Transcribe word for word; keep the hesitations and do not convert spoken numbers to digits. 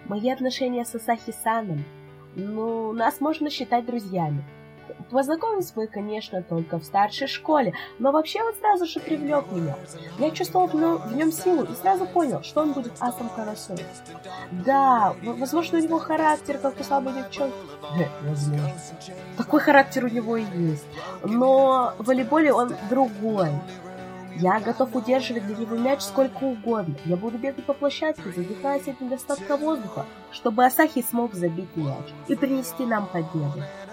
Мои отношения с Асахи-саном, ну, нас можно считать друзьями. Познакомились мы, конечно, только в старшей школе, но вообще он сразу же привлек меня. Я чувствовал в нем, в нем силу и сразу понял, что он будет асом Карасу. Да, возможно, у него характер, как у слабой девчонки. Возможно. Такой характер у него и есть. Но в волейболе он другой. Я готов удерживать для него мяч сколько угодно. Я буду бегать по площадке, задыхаясь от недостатка воздуха, чтобы Асахи смог забить мяч и принести нам победу.